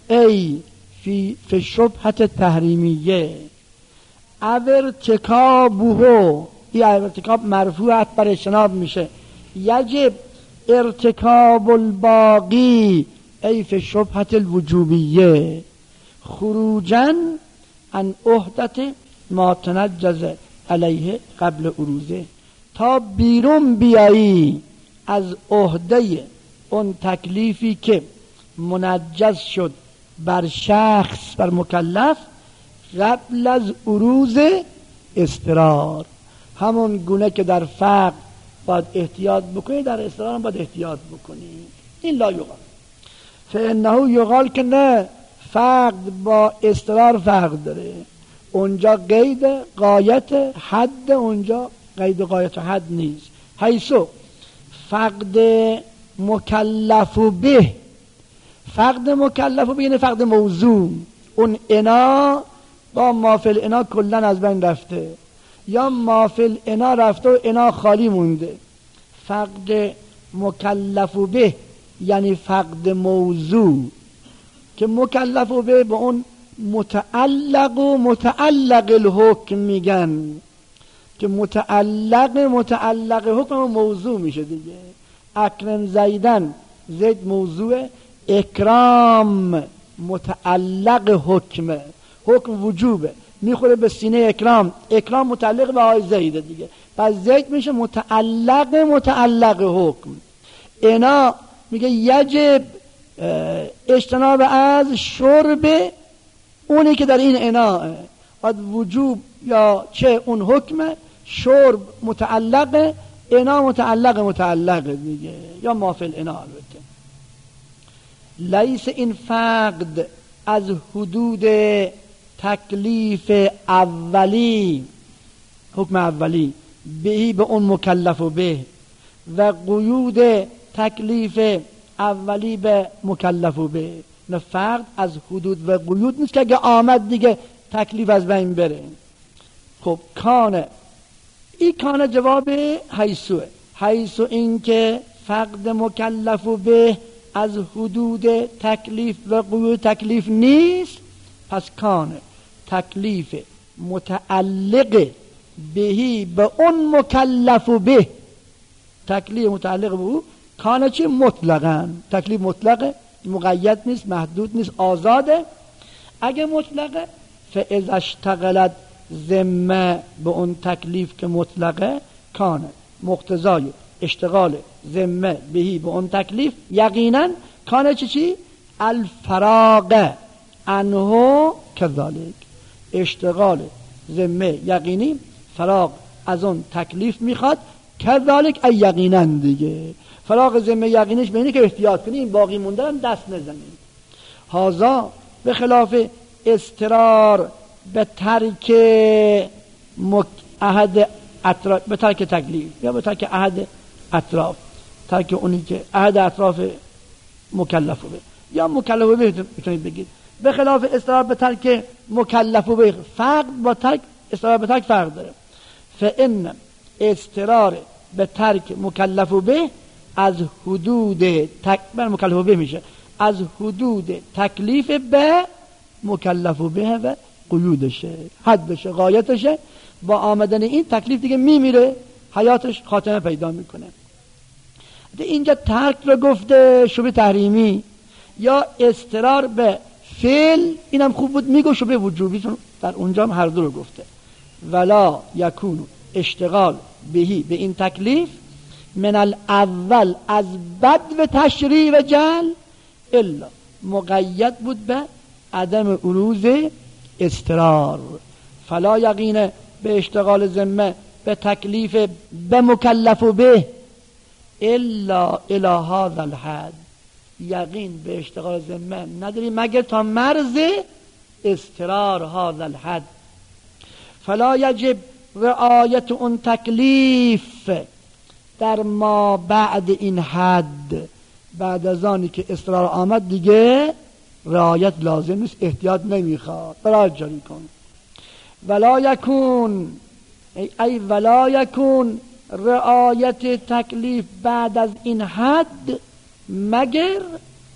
ای فی شبهت تحریمیه او ارتکابه، این ارتکاب مرفوعت بر اجتناب میشه، یجب ارتکاب الباقی ای فی شبهت الوجوبیه خروجا عن عهدت ما تنجز علیه قبل عروضه، تا بیرون بیایی از عهده اون تکلیفی که منجز شد بر شخص، بر مکلف قبل از عروض اضطرار. همون گونه که در فقر باید احتیاط بکنی در اضطرار هم باید احتیاط بکنی. این لا یقال فانه یقال که نه، فقر با اضطرار فرق داره، اونجا قید غایت حد، اونجا قید غایت حد نیست. حیثو فقد مکلف به، فقد مکلف به یعنی فقد موضوع، اون انا با مافل انا کلن از بین رفته، یا مافل انا رفته و انا خالی مونده. فقد مکلف به یعنی فقد موضوع، که مکلف به اون متعلق و متعلق الحکم میگن، که متعلق حکم موضوع میشه دیگه. اکرم زیدن، زید موضوع، اکرام متعلق حکمه، حکم وجوبه، میخوره به سینه اکرام، اکرام متعلق به آی زیده دیگه، پس زید میشه متعلق حکم. اینا میگه یجب اجتناب از شرب اونی که در این اناء، بعد وجوب یا چه اون حکم، شرب متعلق، انا متعلق دیگه، یا مافل انا. البته لیس این فقد از حدود تکلیف اولی، حکم اولی بهی به اون مکلف به، و قیود تکلیف اولی به مکلف به، نه فرد از حدود و قیود نیست که اگه آمد دیگه تکلیف از بین بره. خب کانه، این کانه جواب حیثوه، حیثو این که فقد مکلف به از حدود تکلیف و قیود تکلیف نیست، پس کانه تکلیف متعلق بهی به اون مکلف به، تکلیف متعلق به او کانه چی؟ مطلقاً، تکلیف مطلقه، مقید نیست، محدود نیست، آزاده. اگه مطلقه فاذا اشتغلت ذمه به اون تکلیف که مطلقه، کانه مقتضای اشتغال ذمه بهی به اون تکلیف یقینا کانه چی؟ الفراغ عنه کذالک، اشتغال ذمه یقینی فراغ از اون تکلیف میخواد، کذالک ای یقینا دیگه، فراغ ذمه یقینیش به اینه که احتیاط کنیم، باقی موندن دست نزنیم. هازا به خلاف اضطرار به ترک عهد اطراف، به ترک تکلیف یا به ترک عهد اطراف، ترک اونی که عهد اطراف مکلف به یا مکلف به میتونید بگید. به خلاف اضطرار به ترک مکلف به، فرق با ترک اضطرار به ترک فرق داره. فان اضطرار به ترک مکلف به از حدود مکلف به میشه، از حدود تکلیف به مکلف به و قیودشه، حدشه، غایتشه. با آمدن این تکلیف دیگه میمیره، حیاتش خاتمه پیدا میکنه. اینجا ترک رو گفته شبه تحریمی، یا اضطرار به فعل، اینم خوب بود میگو شبه وجوبی، در اونجا هم هر دو رو گفته. ولا یکون اشتغال بهی به این تکلیف من الاول از بد و تشریع و جل، الا مقید بود به عدم عروض اضطرار. فلا یقین به اشتغال ذمه به تکلیف به مکلف به الا الی هذا الحد، یقین به اشتغال ذمه نداری مگر تا مرز اضطرار هذا الحد. فلا یجب رعایت اون تکلیف در ما بعد این حد، بعد از آنی که اضطرار آمد دیگه رعایت لازم نیست، احتیاط نمیخواد، برای جاری کن. ولا یکون ای ولا یکون رعایت تکلیف بعد از این حد مگر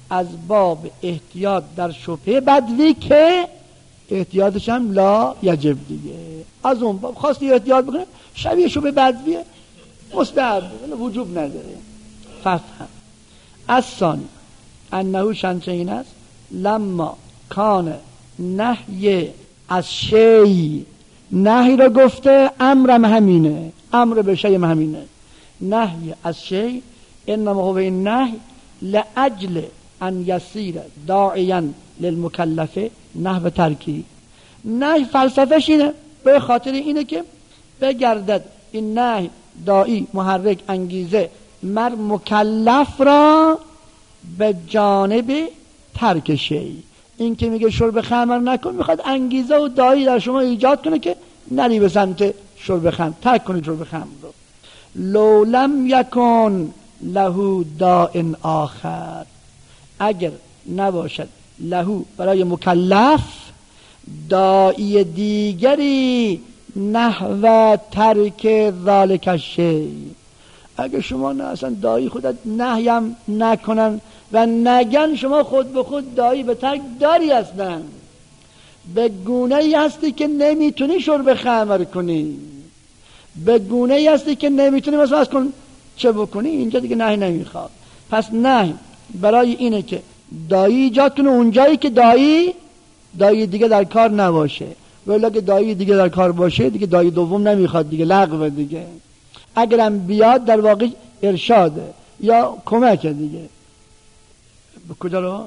از باب احتیاط در شبهه بدوی که احتیاطش هم لا یجب دیگه. از اون باب خواستی احتیاط بکنه شبیه شبهه بدویه مستحب وجوب نداره. ففهم از ثانی انه شنچه این است لما کان نهی از شی، نهی را گفته امرم همینه، امر به شی همینه، نهی از شی انما هو این نهی لاجل ان یصیر داعیا للمکلف نحو ترکی. نهی فلسفهش اینه، به خاطر اینه که بگردد این نهی داعی محرک انگیزه مر مکلف را به جانب ترک شی. این که میگه شرب خمر نکن میخواد انگیزه و داعی در شما ایجاد کنه که نری به سمت شرب خمر، ترک کنی شرب خمر رو. لو لم یکن له داء آخر، اگر نباشد له برای مکلف داعی دیگری نحو ترک ذالک الشیء. اگر شما نه اصلا داعی خودت نهیم نکنن و نگن شما خود به خود داعی به ترک داری هستن، به گونه ای هستی که نمیتونی شرب خمر کنی، به گونه ای هستی که نمیتونی مثلا از کن چه بکنی، اینجا دیگه نهی نمیخواد. پس نهی برای اینه که داعی ایجاد کنه اونجایی که داعی دیگه در کار نباشه، ولی اگه داعی دیگه در کار باشه دیگه داعی دوم نمیخواد دیگه، لغو دیگه. اگرم بیاد در واقع ارشاده یا کمک دیگه. به کجا رو؟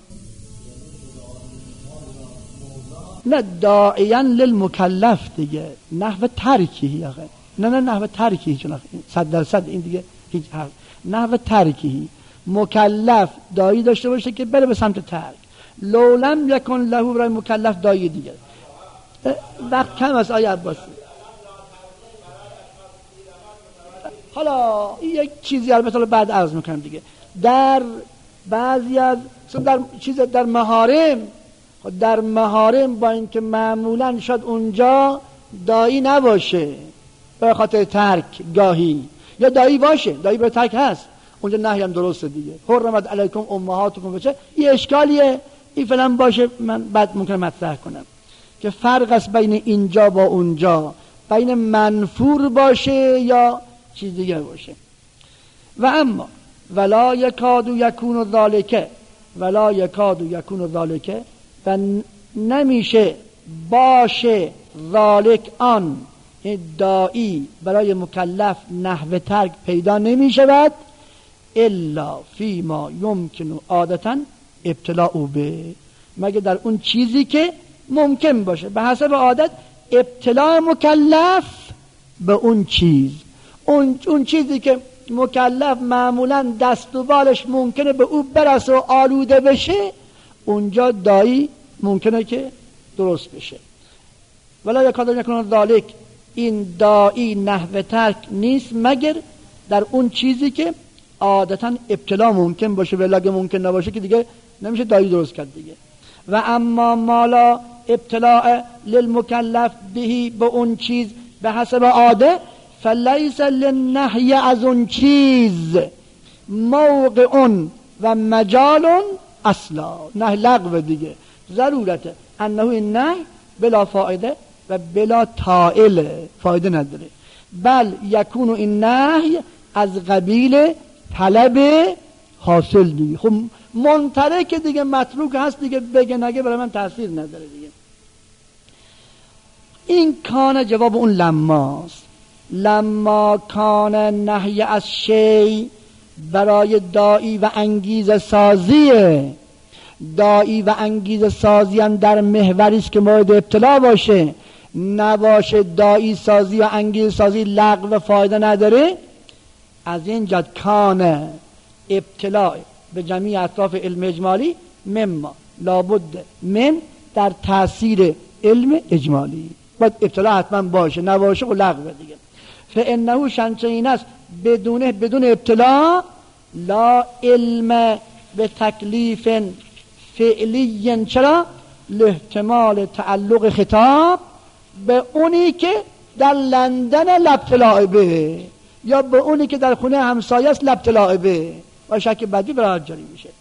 نه داعیان للمکلف دیگه، نحو ترکی آخه. نه نحو ترکی، چون 100% این دیگه هیچ حرف. نحو ترکی مکلف داعی داشته باشه که بره به سمت ترک. لو لم یکن له برای مکلف داعی دیگه. وقت کم است آیه عباسی. حالا یک چیزی البته بعد عرض میکنم دیگه. در بعضی از در محارم با اینکه معمولا شاید اونجا داعی نباشه به خاطر ترک گاهی، یا داعی باشه، داعی به ترک هست، اونجا نهی هم درسته دیگه. حرمت علیکم امهاتکم بچه یه اشکالیه این فلان باشه، من بعد ممکنه مطرح کنم که فرق است بین اینجا با اونجا، بین منفور باشه یا چیز دیگه باشه. و اما ولا یکاد یکون ذالک، ولا یکاد یکون ذالک، و نمیشه باشه ذالک آن داعی برای مکلف نحو ترک پیدا نمیشود الا فیما یمکن عادتا ابتلاء به، مگه در اون چیزی که ممکن باشه به حسب عادت ابتلاء مکلف به اون چیز، اون چیزی که مکلف معمولا دست و بالش ممکنه به او برسه و آلوده بشه، اونجا داعی ممکنه که درست بشه. ولا یکاد یکون ذالک، این داعی نحو ترک نیست مگر در اون چیزی که عادتا ابتلا ممکن باشه، ولی اگه ممکن نباشه که دیگه نمیشه داعی درست کرد دیگه. و اما مالا ابتلاء للمکلف بهی، به اون چیز به حسب عاده، فلیس للنهی از اون چیز موقع و مجال اصلا، نهی لغو دیگه، ضرورته انه این نهی بلا فایده و بلا طائل، فایده نداره، بل یکون این نهی از قبیل طلب حاصل دیگه. خب منترک دیگه، متروک هست دیگه، بگه نگه برای من تاثیر نداره دیگه. این کان جواب اون لماست. لما کان نهی از شی برای داعی و انگیزه سازیه، داعی و انگیزه سازی هم در محوری است که مورد ابتلا باشه، نباشه داعی سازی و انگیزه سازی لغو و فایده نداره. از این جد کان ابتلا به جمیع اطراف علم اجمالی مما لابد من در تاثیر علم اجمالی، باید ابتلا حتما باشه، نباشه و لغو دیگه. فانه شنچه این است بدون ابتلا لا علم به تکلیف فعلی، چرا؟ لاحتمال تعلق خطاب به اونی که در لندن لابتلاء به، یا به اونی که در خونه همسایه است لابتلاء به، و شک بدی برای جاری میشه.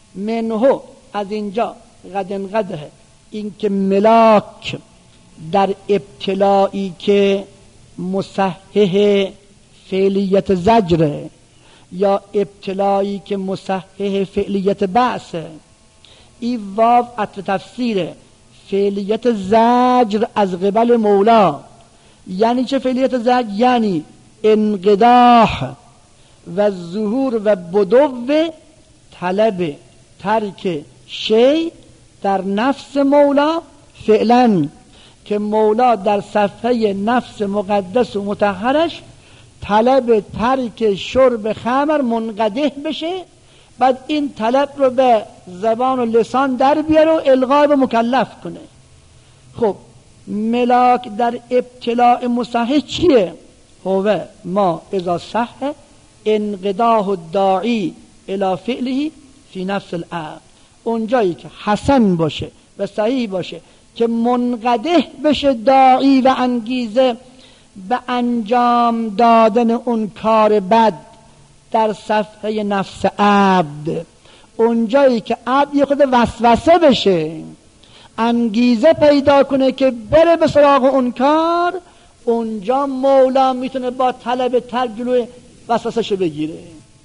منه از اینجا قدن قده، این که ملاک در ابتلایی که مصحح فعلیت زجره یا ابتلایی که مصحح فعلیت بعثه، این واو عطف تفسیره. فعلیت زجر از قبل مولا یعنی چه فعلیت زجر؟ یعنی انقداح و ظهور و بدو طلب ترک شی در نفس مولا فعلا، که مولا در صفحه نفس مقدس و مطهرش طلب ترک شرب خمر منقدح بشه، بعد این طلب رو به زبان و لسان در بیاره و الغای به مکلف کنه. خب ملاک در ابتلاء مصحح چیه؟ هو ما اذا صح انقداح الداعی الى فعله فی نفس العقل، اونجایی که حسن باشه و صحیح باشه که منقدح بشه داعی و انگیزه به انجام دادن اون کار بد در صفحه نفس عبد، اونجایی که عبد یه خود وسوسه بشه، انگیزه پیدا کنه که بره به سراغ اون کار، اونجا مولا میتونه با طلب ترک جلوی وسوسه‌شو بگیره.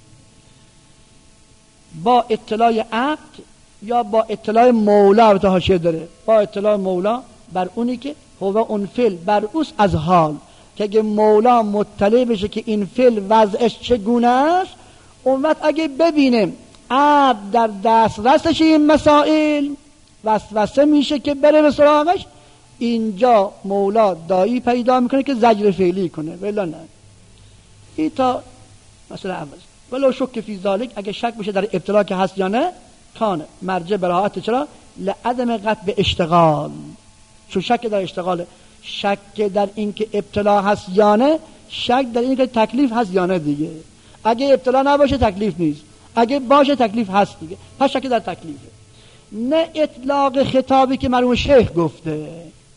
با اطلاع عبد یا با اطلاع مولا به حاشیه داره. با اطلاع مولا بر اونی که هو اون فعل بر اوست از حال، که اگه مولا مطلع بشه که این فعل وضعش چگونه است، اون وقت اگه ببینه عبد در دسترسش این مسائل وسوسه میشه که بره به سراغش، اینجا مولا دایی پیدا میکنه که زجر فعلی کنه. ولی نه، این تا مثلا اول ولو شک فی ذالک، اگه شک بشه در ابتلا که هست یا نه، کانه مرجع براحت. چرا؟ لعدم قطع به اشتغال، چون شک در اشتغاله. شک در این که ابتلا هست یا نه، شک در این که تکلیف هست یا نه دیگه. اگه ابتلا نباشه تکلیف نیست، اگه باشه تکلیف هست دیگه، پس شک در تکلیفه. نه اطلاق خطابی که مرحوم شیخ گفته،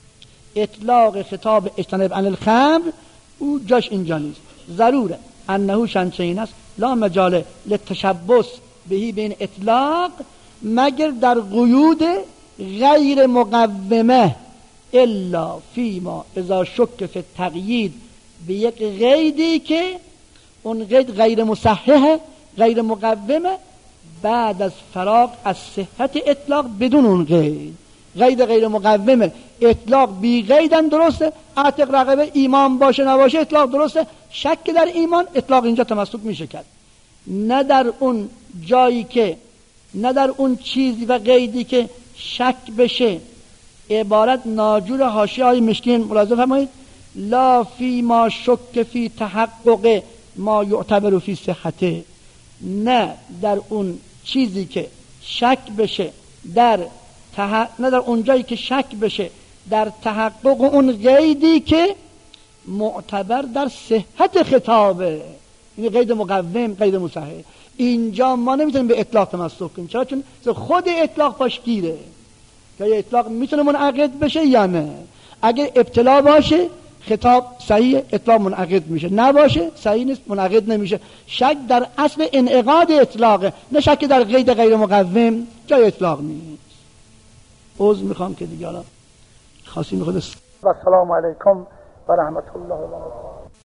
اطلاق خطاب اجتناب عن الخمر، او جاش اینجا نیست. ضروره انه شنچین است لا مجال للتشبث بهی بین اطلاق، مگر در قیود غیر مقومه، الا فیما اذا شک فی التقیید به یک قیدی که اون قید غیر مصحح غیر مقومه، بعد از فراغ از صحت اطلاق بدون اون قید. قید غیر مقومه، اطلاق بی قیدن درسته، اعتق رقبه ایمان باشه نباشه اطلاق درسته، شک در ایمان اطلاق اینجا تمسک میشه کرد. نه در اون جایی که، نه در اون چیزی و قیدی که شک بشه. عبارت ناجور حاشیه های مشکین ملاحظه فرمایید، لا فی ما شک فی تحقق ما یعتبر فی صحته، نه در اون چیزی که شک بشه نه در اون جایی که شک بشه در تحقق اون قیدی که معتبر در صحت خطابه، این قید مقوم، قید مصحح. اینجا ما نمیتونیم به اطلاق تمسک کنیم. چرا؟ چون خود اطلاق پاشگیره که اطلاق میتونه منعقد بشه یا نه. اگه ابتلا باشه خطاب صحیح، اطلاق منعقد میشه، نباشه صحیح نیست، منعقد نمیشه. شک در اصل انعقاد اطلاقه، نه شک در قید غیر مقوم جای اطلاق نیست. عذر میخوام که دیگه الان خاصی میخواد. و السلام علیکم و رحمت الله و برکاته.